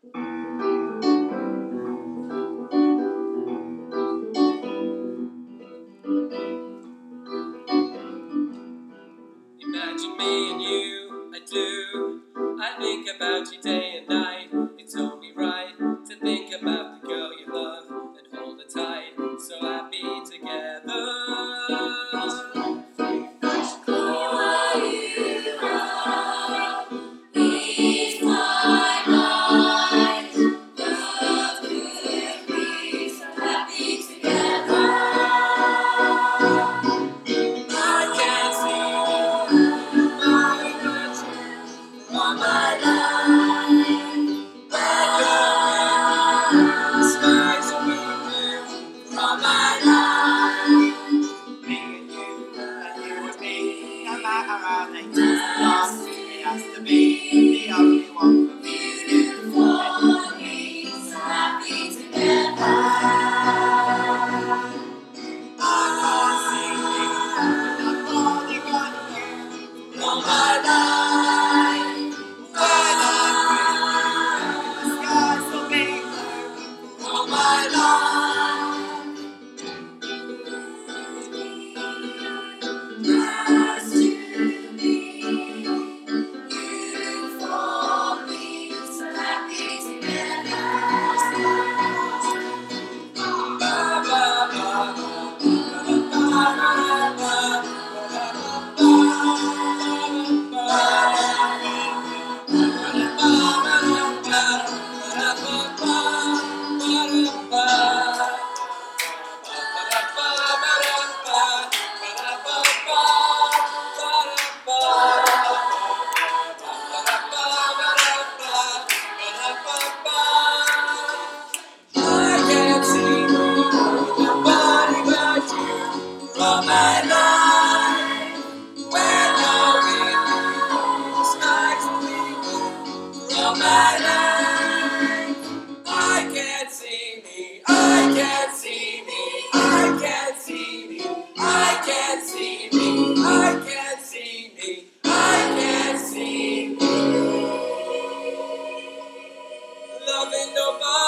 Imagine me and you, I do. I think about you day and night. It's only right to think about the girl you love and hold her tight. So happy together. To be the only one for me is you for me, so happy together. I can't see me, I'm falling on you all my life. When I'm with you, the skies will be blue all my life. Just to be you for me, so happy together. All my life, when you're with me, the skies will be blue. All my life, I can't see me, I can't see me, I can't see me, I can't see me, I can't see me, I can't see me. Loving nobody.